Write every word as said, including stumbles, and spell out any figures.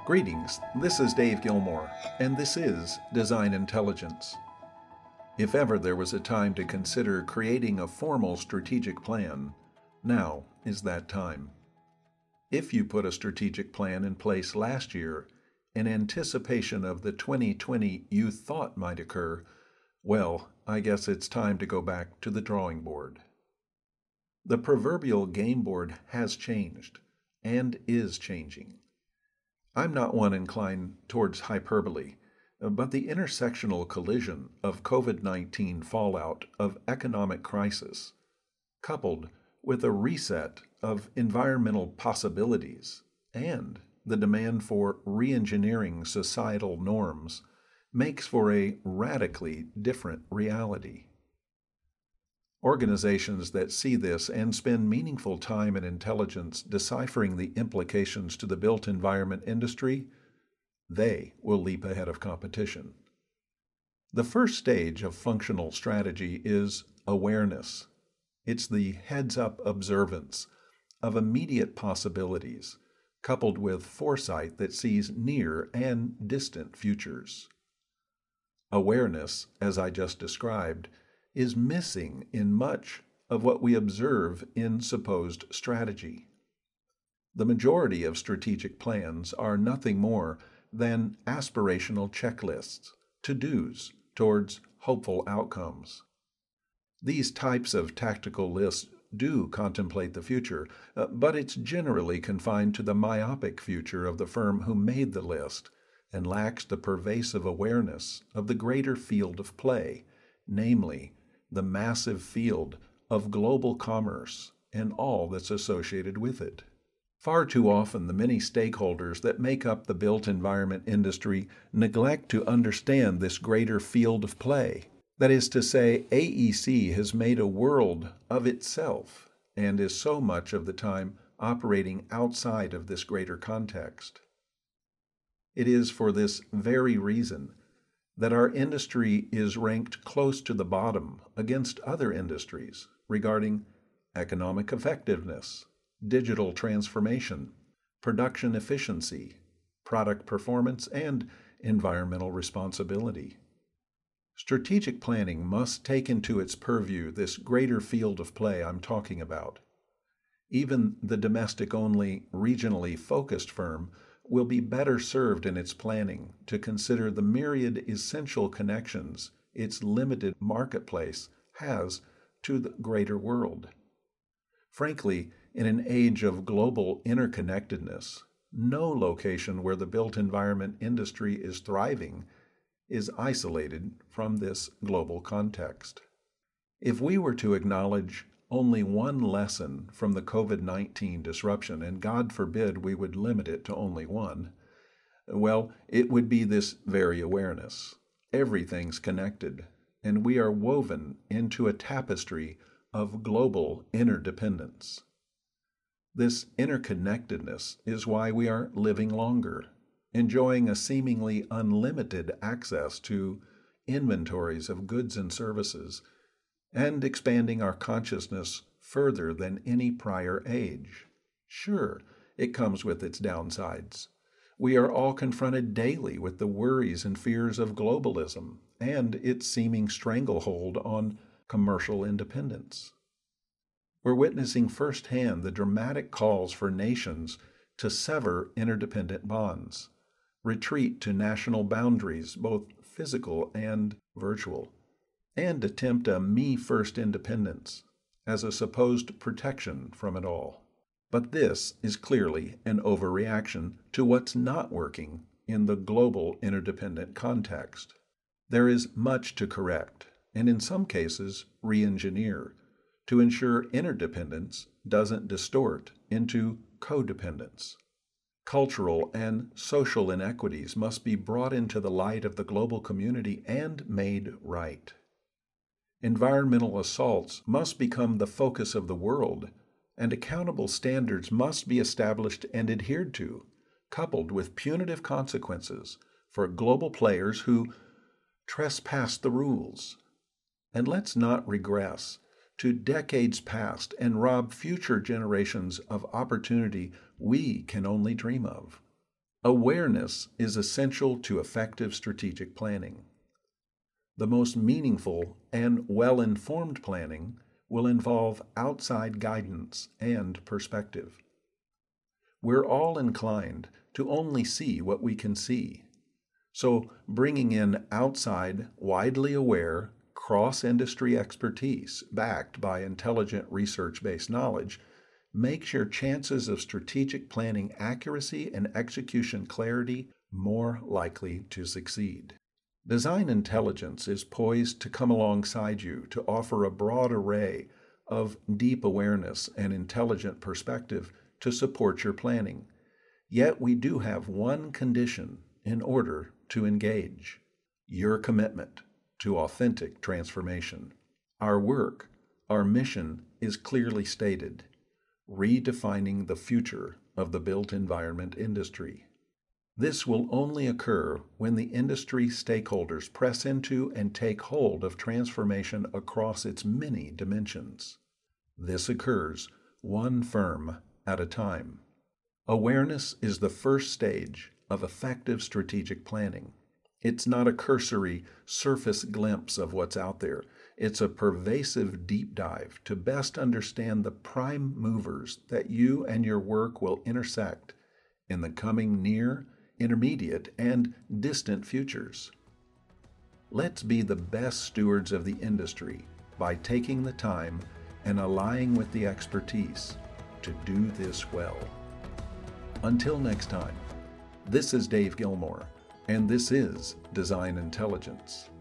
Greetings, this is Dave Gilmore, and this is Design Intelligence. If ever there was a time to consider creating a formal strategic plan, now is that time. If you put a strategic plan in place last year in anticipation of the twenty twenty you thought might occur, well, I guess it's time to go back to the drawing board. The proverbial game board has changed and is changing. I'm not one inclined towards hyperbole, but the intersectional collision of COVID nineteen fallout of economic crisis, coupled with a reset of environmental possibilities and the demand for re-engineering societal norms, makes for a radically different reality. Organizations that see this and spend meaningful time and intelligence deciphering the implications to the built environment industry, they will leap ahead of competition. The first stage of functional strategy is awareness. It's the heads-up observance of immediate possibilities, coupled with foresight that sees near and distant futures. Awareness, as I just described, is missing in much of what we observe in supposed strategy. The majority of strategic plans are nothing more than aspirational checklists, to-dos, towards hopeful outcomes. These types of tactical lists do contemplate the future, uh, but it's generally confined to the myopic future of the firm who made the list and lacks the pervasive awareness of the greater field of play, namely, the massive field of global commerce and all that's associated with it. Far too often, the many stakeholders that make up the built environment industry neglect to understand this greater field of play. That is to say, A E C has made a world of itself and is so much of the time operating outside of this greater context. It is for this very reason that our industry is ranked close to the bottom against other industries regarding economic effectiveness, digital transformation, production efficiency, product performance, and environmental responsibility. Strategic planning must take into its purview this greater field of play I'm talking about. Even the domestic-only, regionally focused firm will be better served in its planning to consider the myriad essential connections its limited marketplace has to the greater world. Frankly, in an age of global interconnectedness, no location where the built environment industry is thriving is isolated from this global context. If we were to acknowledge only one lesson from the COVID nineteen disruption, and God forbid we would limit it to only one, well, it would be this very awareness. Everything's connected, and we are woven into a tapestry of global interdependence. This interconnectedness is why we are living longer, enjoying a seemingly unlimited access to inventories of goods and services, and expanding our consciousness further than any prior age. Sure, it comes with its downsides. We are all confronted daily with the worries and fears of globalism and its seeming stranglehold on commercial independence. We're witnessing firsthand the dramatic calls for nations to sever interdependent bonds, retreat to national boundaries, both physical and virtual, and attempt a me-first independence as a supposed protection from it all. But this is clearly an overreaction to what's not working in the global interdependent context. There is much to correct, and in some cases, re-engineer, to ensure interdependence doesn't distort into codependence. Cultural and social inequities must be brought into the light of the global community and made right. Environmental assaults must become the focus of the world, and accountable standards must be established and adhered to, coupled with punitive consequences for global players who trespass the rules. And let's not regress to decades past and rob future generations of opportunity we can only dream of. Awareness is essential to effective strategic planning. The most meaningful and well-informed planning will involve outside guidance and perspective. We're all inclined to only see what we can see. So bringing in outside, widely aware, cross-industry expertise backed by intelligent research-based knowledge makes your chances of strategic planning accuracy and execution clarity more likely to succeed. Design Intelligence is poised to come alongside you to offer a broad array of deep awareness and intelligent perspective to support your planning. Yet we do have one condition in order to engage: your commitment to authentic transformation. Our work, our mission is clearly stated: redefining the future of the built environment industry. This will only occur when the industry stakeholders press into and take hold of transformation across its many dimensions. This occurs one firm at a time. Awareness is the first stage of effective strategic planning. It's not a cursory surface glimpse of what's out there. It's a pervasive deep dive to best understand the prime movers that you and your work will intersect in the coming near, intermediate, and distant futures. Let's be the best stewards of the industry by taking the time and allying with the expertise to do this well. Until next time, this is Dave Gilmore, and this is Design Intelligence.